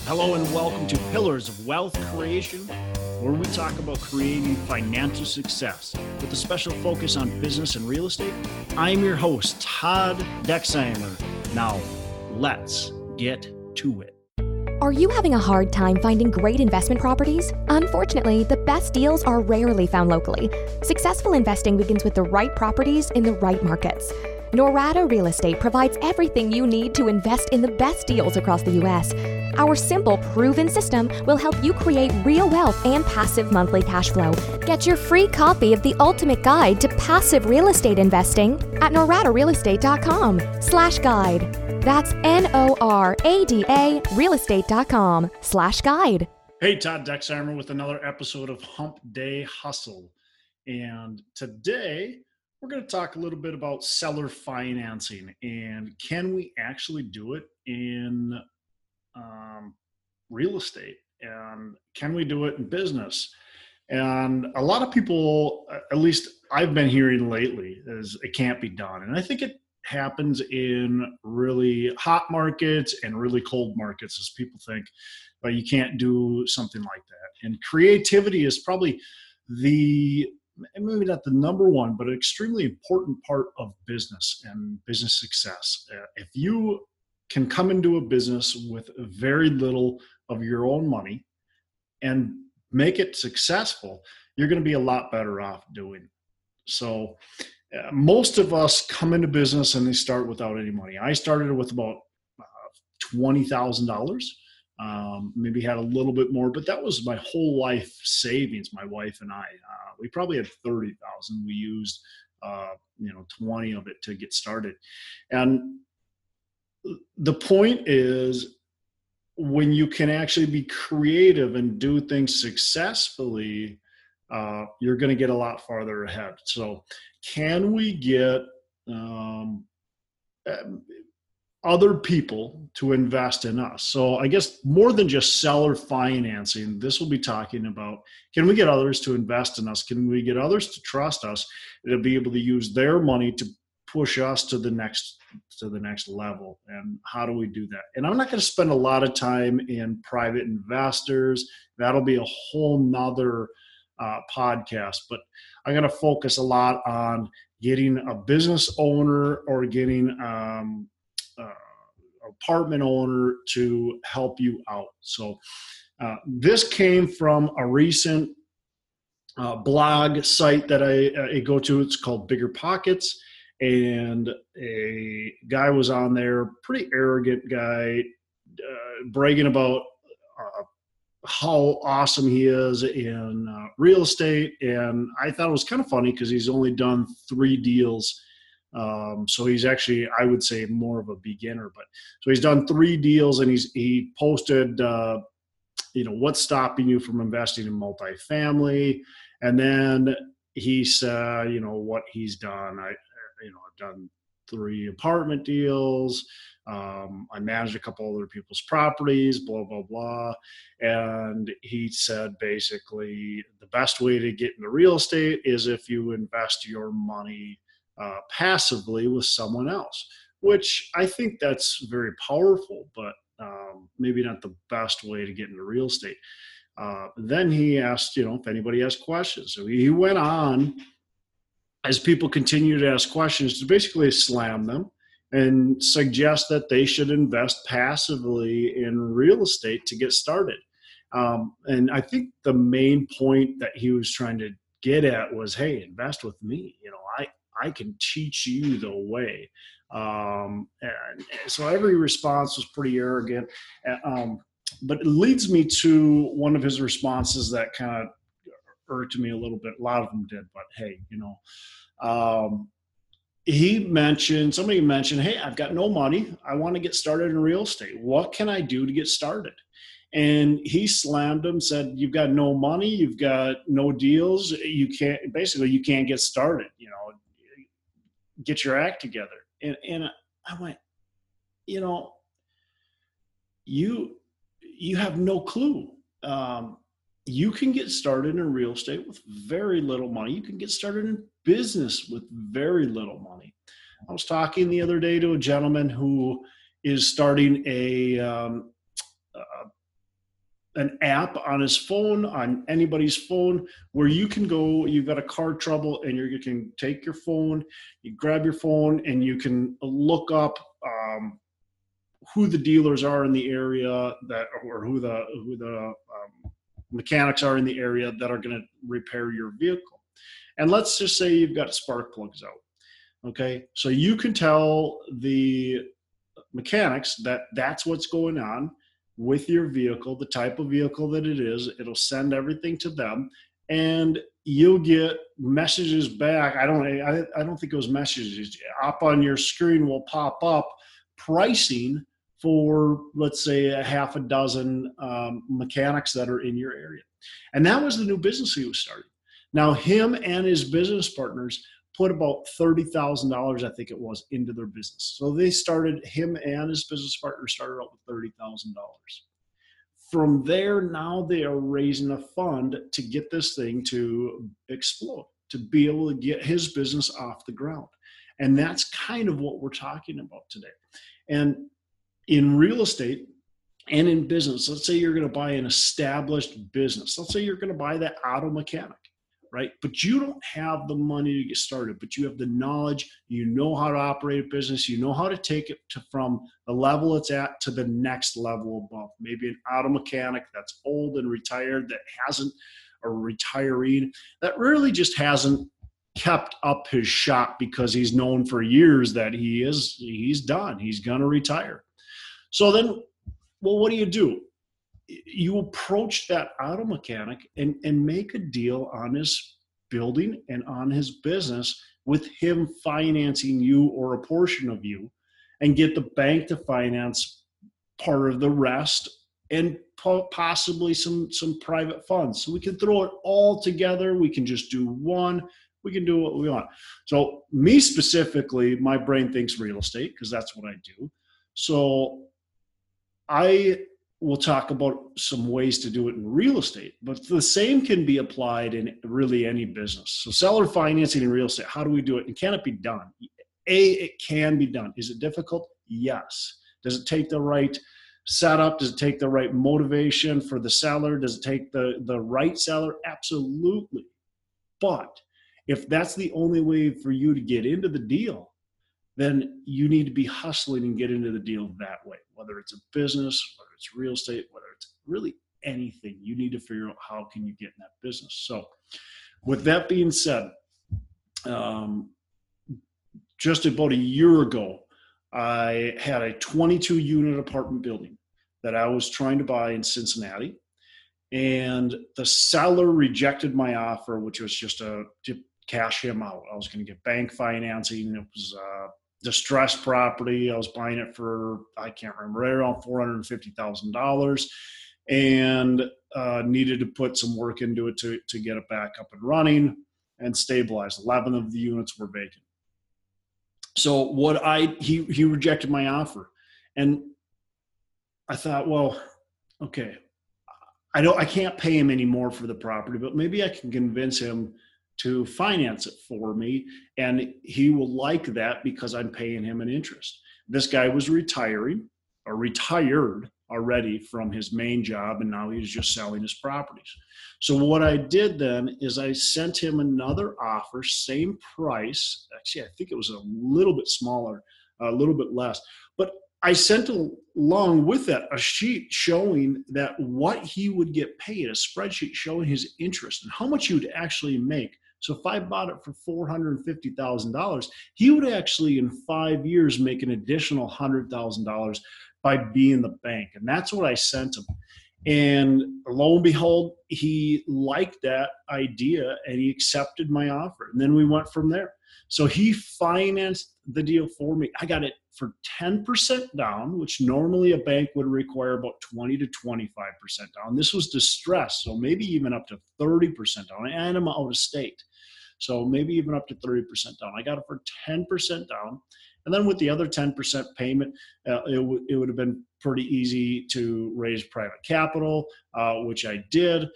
Hello and welcome to Pillars of Wealth Creation, where we talk about creating financial success with a special focus on business and real estate. I'm your host, Todd Dexheimer. Now, let's get to it. Are you having a hard time finding great investment properties? Unfortunately, the best deals are rarely found locally. Successful investing begins with the right properties in the right markets. Norada Real Estate provides everything you need to invest in the best deals across the U.S. Our simple, proven system will help you create real wealth and passive monthly cash flow. Get your free copy of the ultimate guide to passive real estate investing at noradarealestate.com/guide. That's NORADA realestate.com/guide. Hey, Todd Dexheimer with another episode of Hump Day Hustle. And today, we're going to talk a little bit about seller financing and can we actually do it in real estate, and can we do it in business? And a lot of people, at least I've been hearing lately, is it can't be done. And I think it happens in really hot markets and really cold markets, as people think, but you can't do something like that. And creativity is probably maybe not the number one, but an extremely important part of business and business success. If you can come into a business with very little of your own money and make it successful, you're going to be a lot better off doing it. So most of us come into business and they start without any money. I started with about $20,000. Maybe had a little bit more, but that was my whole life savings. My wife and I, we probably had 30,000. We used, 20 of it to get started. And the point is, when you can actually be creative and do things successfully, you're going to get a lot farther ahead. So can we get other people to invest in us? So I guess more than just seller financing, this will be talking about, can we get others to invest in us? Can we get others to trust us to be able to use their money to push us to the next level? And how do we do that? And I'm not going to spend a lot of time in private investors. That'll be a whole nother podcast, but I'm going to focus a lot on getting a business owner or getting apartment owner to help you out. So this came from a recent blog site that I go to. It's called Bigger Pockets. And a guy was on there, pretty arrogant guy, bragging about how awesome he is in real estate. And I thought it was kind of funny because he's only done 3 deals. So he's actually, I would say, more of a beginner. But so he's done 3 deals, and he posted, what's stopping you from investing in multifamily. And then he said, what he's done. I've done 3 apartment deals. I managed a couple other people's properties, blah, blah, blah. And he said, basically, the best way to get into real estate is if you invest your money passively with someone else, which I think that's very powerful, but maybe not the best way to get into real estate. Then he asked, if anybody has questions. So he went on, as people continue to ask questions, to basically slam them and suggest that they should invest passively in real estate to get started. And I think the main point that he was trying to get at was, hey, invest with me. I can teach you the way. And so every response was pretty arrogant. But it leads me to one of his responses that kind of irked me a little bit. A lot of them did, but hey, somebody mentioned, hey, I've got no money. I want to get started in real estate. What can I do to get started? And he slammed him, said, you've got no money. You've got no deals. You can't get started, get your act together. And I went, you have no clue. You can get started in real estate with very little money. You can get started in business with very little money. I was talking the other day to a gentleman who is starting a an app on his phone, on anybody's phone, where you can go, you've got a car trouble, and you can take your phone, you grab your phone, and you can look up who the dealers are in the area or who the mechanics are in the area that are going to repair your vehicle. And let's just say you've got spark plugs out. Okay, so you can tell the mechanics that that's what's going on with your vehicle, the type of vehicle that it is. It'll send everything to them, and you'll get messages back. I don't think those messages up on your screen will pop up pricing for, let's say, a half a dozen mechanics that are in your area. And that was the new business he was starting. Now, him and his business partners put about $30,000, I think it was, into their business. So they started, him and his business partner started out with $30,000. From there, now they are raising a fund to get this thing to explode, to be able to get his business off the ground. And that's kind of what we're talking about today. And in real estate and in business, let's say you're going to buy an established business. Let's say you're going to buy that auto mechanic, right? But you don't have the money to get started, but you have the knowledge, you know how to operate a business, you know how to take it from the level it's at to the next level above. Maybe an auto mechanic that's old and retired, that hasn't, or retiree, that really just hasn't kept up his shop because he's known for years that he's done, he's going to retire. So then, well, what do? You approach that auto mechanic and make a deal on his building and on his business with him financing you or a portion of you, and get the bank to finance part of the rest, and possibly some private funds. So we can throw it all together. We can just do one. We can do what we want. So me specifically, my brain thinks real estate because that's what I do. So I will talk about some ways to do it in real estate, but the same can be applied in really any business. So seller financing in real estate, how do we do it? And can it be done? It can be done. Is it difficult? Yes. Does it take the right setup? Does it take the right motivation for the seller? Does it take the right seller? Absolutely. But if that's the only way for you to get into the deal, then you need to be hustling and get into the deal that way. Whether it's a business, whether it's real estate, whether it's really anything, you need to figure out how can you get in that business. So with that being said, just about a year ago, I had a 22 unit apartment building that I was trying to buy in Cincinnati. And the seller rejected my offer, which was just to cash him out. I was going to get bank financing. It was distressed property. I was buying it for, I can't remember, right around $450,000, and needed to put some work into it to get it back up and running and stabilized. 11 of the units were vacant. So he rejected my offer, and I thought, well, okay, I can't pay him any more for the property, but maybe I can convince him to finance it for me, and he will like that because I'm paying him an interest. This guy was retired already from his main job, and now he's just selling his properties. So what I did then is I sent him another offer, same price. Actually, I think it was a little bit smaller, a little bit less, but I sent along with that a sheet showing that what he would get paid, a spreadsheet showing his interest and how much he would actually make. So if I bought it for $450,000, he would actually in 5 years make an additional $100,000 by being the bank. And that's what I sent him. And lo and behold, he liked that idea and he accepted my offer. And then we went from there. So he financed the deal for me. I got it for 10% down, which normally a bank would require about 20 to 25% down. This was distressed, so maybe even up to 30% down. And I'm out of state, so maybe even up to 30% down. I got it for 10% down. And then with the other 10% payment, it would have been pretty easy to raise private capital, which I did.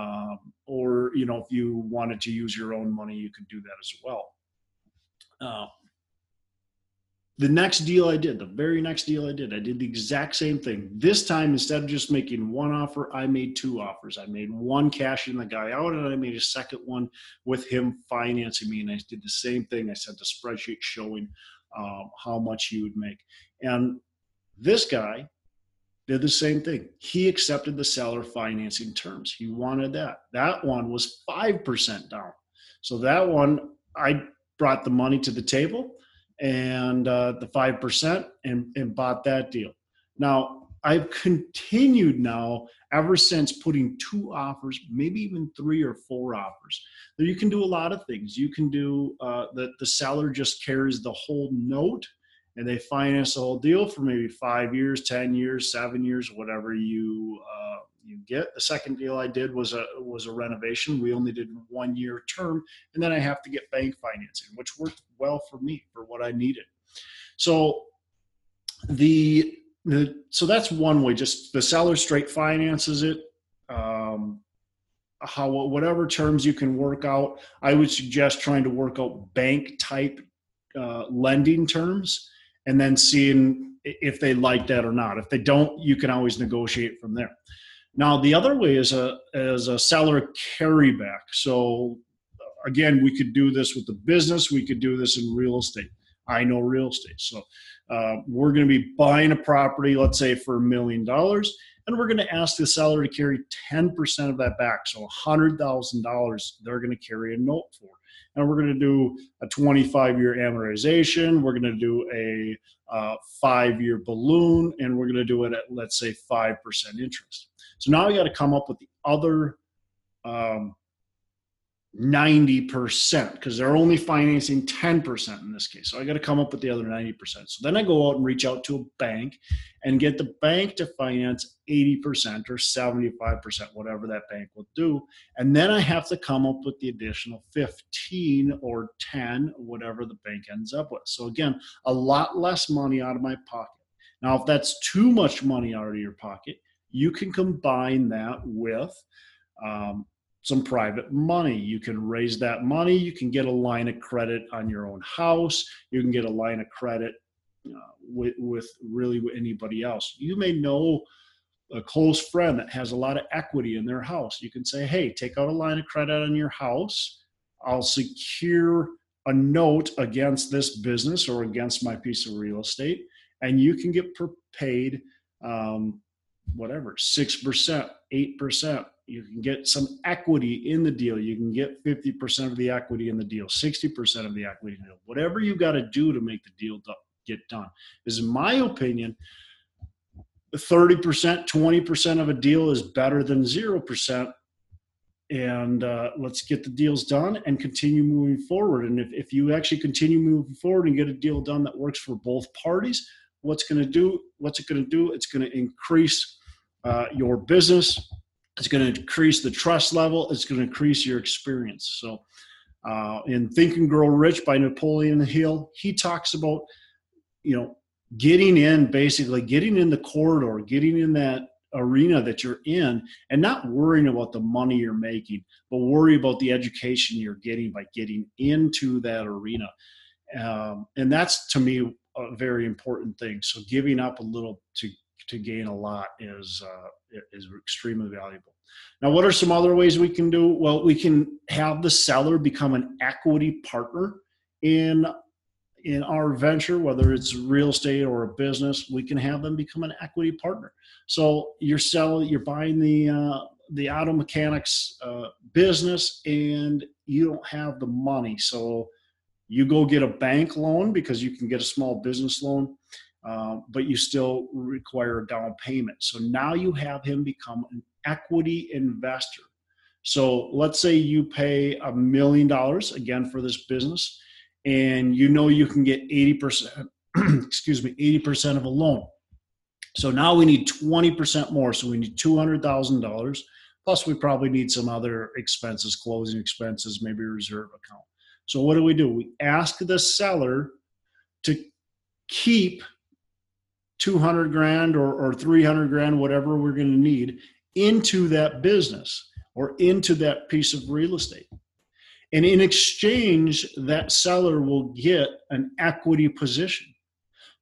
Or, if you wanted to use your own money, you could do that as well. The next deal I did, the very next deal I did the exact same thing. This time, instead of just making one offer, I made two offers. I made one cashing the guy out, and I made a second one with him financing me. And I did the same thing. I sent a spreadsheet showing how much he would make. And this guy did the same thing. He accepted the seller financing terms. He wanted that. That one was 5% down. So that one, I brought the money to the table and the 5% and bought that deal. Now, I've continued now ever since putting two offers, maybe even 3 or 4 offers. There you can do a lot of things. You can do the seller just carries the whole note and they finance the whole deal for maybe 5 years, 10 years, 7 years, whatever you get. The second deal I did was a renovation. We only did 1 year term, and then I have to get bank financing, which worked well for me for what I needed. So so that's one way. Just the seller straight finances it. Whatever terms you can work out, I would suggest trying to work out bank type lending terms, and then seeing if they like that or not. If they don't, you can always negotiate from there. Now, the other way is a seller carryback. So again, we could do this with the business. We could do this in real estate. I know real estate. So we're going to be buying a property, let's say for $1 million, and we're going to ask the seller to carry 10% of that back. So $100,000 they're going to carry a note for. And we're going to do a 25-year amortization. We're going to do a 5-year balloon, and we're going to do it at, let's say, 5% interest. So now we got to come up with the other 90%, because they're only financing 10% in this case. So I got to come up with the other 90%. So then I go out and reach out to a bank and get the bank to finance 80% or 75%, whatever that bank will do. And then I have to come up with the additional 15 or 10, whatever the bank ends up with. So again, a lot less money out of my pocket. Now, if that's too much money out of your pocket, you can combine that with some private money. You can raise that money. You can get a line of credit on your own house. You can get a line of credit with really anybody else. You may know a close friend that has a lot of equity in their house. You can say, hey, take out a line of credit on your house. I'll secure a note against this business or against my piece of real estate, and you can get paid whatever, 6%, 8%. You can get some equity in the deal. You can get 50% of the equity in the deal, 60% of the equity in the deal. Whatever you got to do to make the deal get done. Is, in my opinion, 30%, 20% of a deal is better than 0%. And let's get the deals done and continue moving forward. And if you actually continue moving forward and get a deal done that works for both parties, what's it going to do? It's going to increase your business. It's going to increase the trust level. It's going to increase your experience. So in Think and Grow Rich by Napoleon Hill, he talks about, getting in the corridor, getting in that arena that you're in, and not worrying about the money you're making, but worry about the education you're getting by getting into that arena. And that's, to me, a very important thing. So giving up a little to gain a lot is extremely valuable. Now, what are some other ways we can do? Well, we can have the seller become an equity partner in our venture, whether it's real estate or a business. We can have them become an equity partner. So you're buying the auto mechanics business, and you don't have the money. So you go get a bank loan because you can get a small business loan, but you still require a down payment. So now you have him become an equity investor. So let's say you pay $1 million again for this business, and you can get 80%, 80% of a loan. So now we need 20% more. So we need $200,000. Plus we probably need some other expenses, closing expenses, maybe a reserve account. So what do? We ask the seller to keep $200,000 or $300,000, whatever we're going to need, into that business or into that piece of real estate. And in exchange, that seller will get an equity position.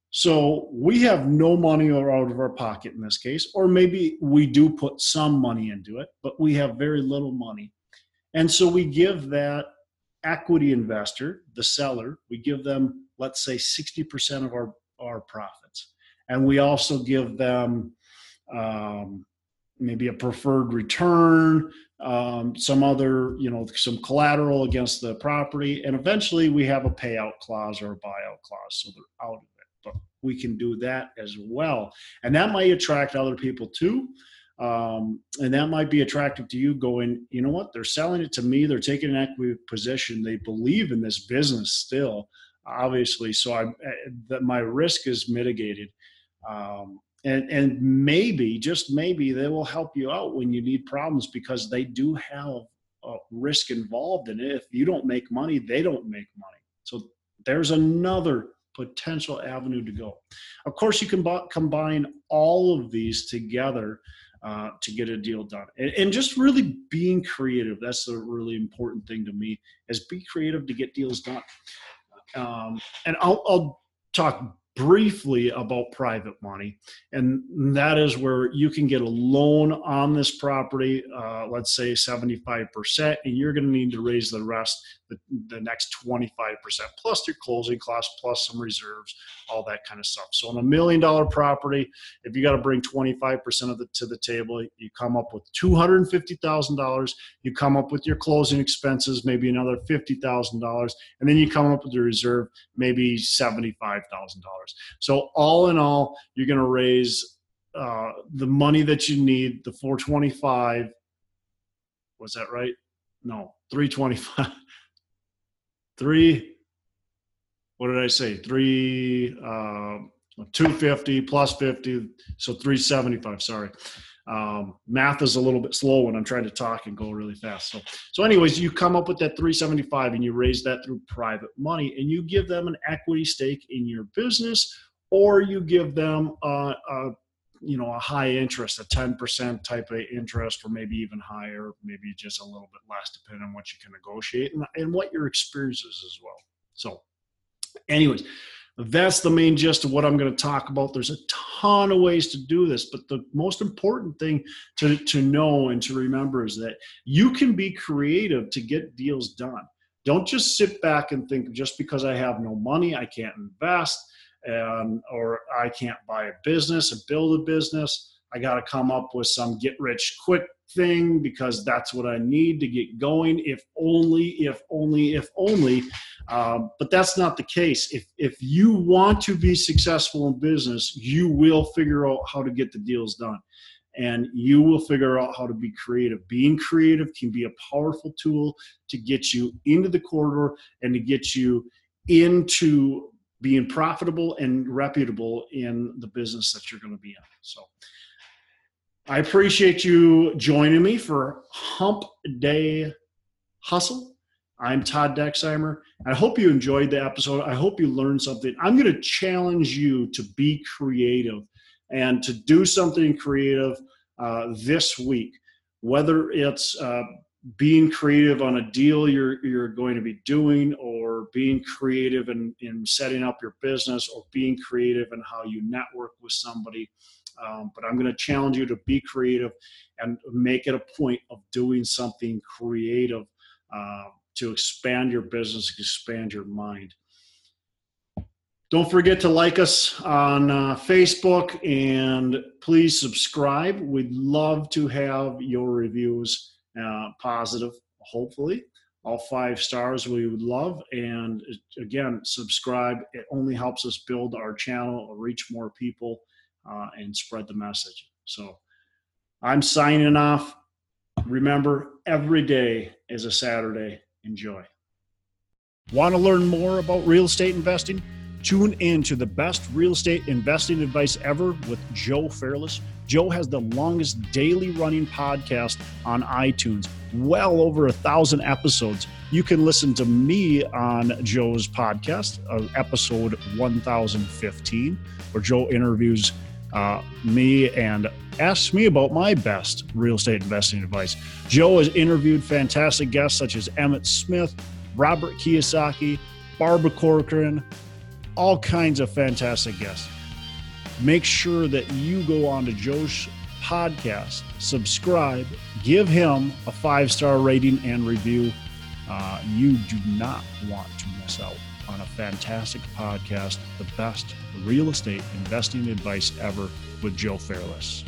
So we have no money out of our pocket in this case, or maybe we do put some money into it, but we have very little money. And so we give that equity investor, the seller, we give them, let's say 60% of our profits. And we also give them maybe a preferred return, some other, some collateral against the property. And eventually we have a payout clause or a buyout clause. So they're out of it, but we can do that as well. And that might attract other people too. And that might be attractive to you going, you know what, they're selling it to me. They're taking an equity position. They believe in this business still, obviously. So that my risk is mitigated. And maybe, just maybe, they will help you out when you need problems, because they do have a risk involved in it. If you don't make money, they don't make money. So there's another potential avenue to go. Of course, you can combine all of these together to get a deal done. And just really being creative. That's the really important thing to me, is be creative to get deals done. And I'll talk briefly about private money, and that is where you can get a loan on this property, let's say 75%, and you're going to need to raise the rest, the next 25%, plus your closing costs, plus some reserves, all that kind of stuff. So on $1 million property, if you got to bring 25% of it to the table, you come up with $250,000. You come up with your closing expenses, maybe another $50,000, and then you come up with your reserve, maybe $75,000. So all in all, you're going to raise the money that you need, the 425. Was that right? No, 325. What did I say? 250 plus 50, so 375. Sorry. Math is a little bit slow when I'm trying to talk and go really fast. So anyways, you come up with that 375 and you raise that through private money, and you give them an equity stake in your business, or you give them a high interest, a 10% type of interest, or maybe even higher, maybe just a little bit less, depending on what you can negotiate and what your experience is as well. So anyways, that's the main gist of what I'm going to talk about. There's a ton of ways to do this, but the most important thing to know and to remember is that you can be creative to get deals done. Don't just sit back and think, just because I have no money, I can't invest, or I can't buy a business and build a business. I got to come up with some get rich quick thing because that's what I need to get going. If only. But that's not the case. If you want to be successful in business, you will figure out how to get the deals done, and you will figure out how to be creative. Being creative can be a powerful tool to get you into the corridor and to get you into being profitable and reputable in the business that you're going to be in. So I appreciate you joining me for Hump Day Hustle. I'm Todd Dexheimer. I hope you enjoyed the episode. I hope you learned something. I'm going to challenge you to be creative and to do something creative this week, whether it's being creative on a deal you're going to be doing, or being creative in setting up your business, or being creative in how you network with somebody. But I'm going to challenge you to be creative and make it a point of doing something creative to expand your business, expand your mind. Don't forget to like us on Facebook, and please subscribe. We'd love to have your reviews positive, hopefully. All 5 stars we would love. And again, subscribe. It only helps us build our channel, reach more people, and spread the message. So I'm signing off. Remember, every day is a Saturday. Enjoy. Want to learn more about real estate investing? Tune in to the best real estate investing advice ever with Joe Fairless. Joe has the longest daily running podcast on iTunes, well over 1,000 episodes. You can listen to me on Joe's podcast, episode 1015, where Joe interviews me and asks me about my best real estate investing advice. Joe has interviewed fantastic guests such as Emmett Smith, Robert Kiyosaki, Barbara Corcoran, all kinds of fantastic guests. Make sure that you go on to Joe's podcast, subscribe, give him a 5-star rating and review. You do not want to miss out on a fantastic podcast, the best real estate investing advice ever with Joe Fairless.